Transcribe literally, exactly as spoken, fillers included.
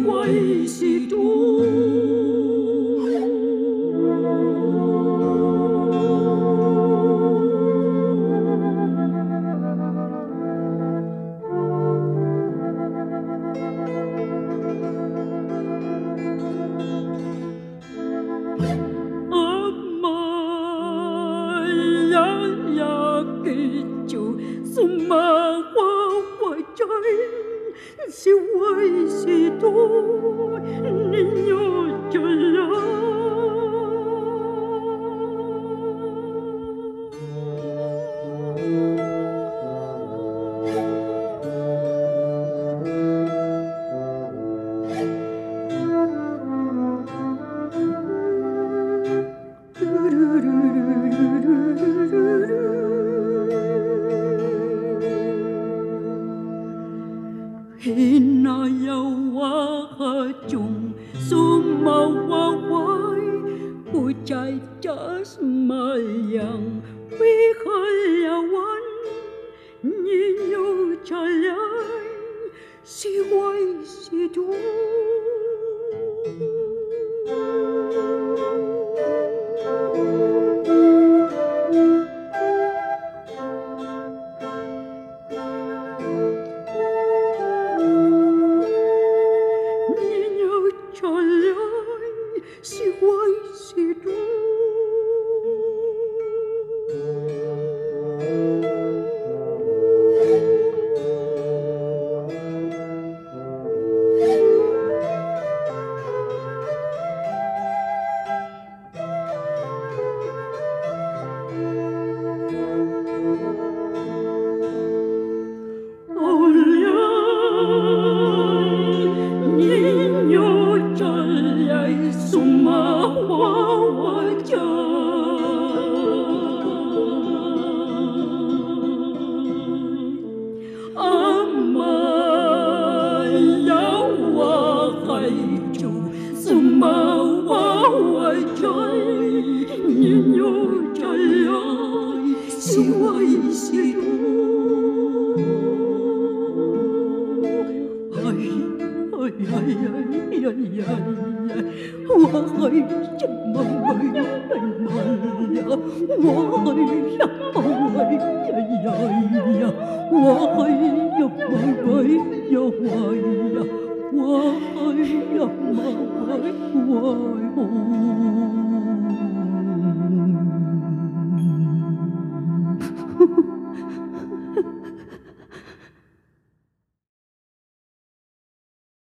為是都。是為是多，你要這樣。Hina yawa chung sumawa wai Pucai jas mayang Wikhayawan Ninyo chalai Si wai si du si wai si du si wai si du ai ai ai ai ai ai hoa ơi chắc mong ơi tình mong ya hoa ơi chắc mong ơi ya ya ya hoa ơi chắc mong ơi ya hoa ya hoa ơi chắc mong ơi hoa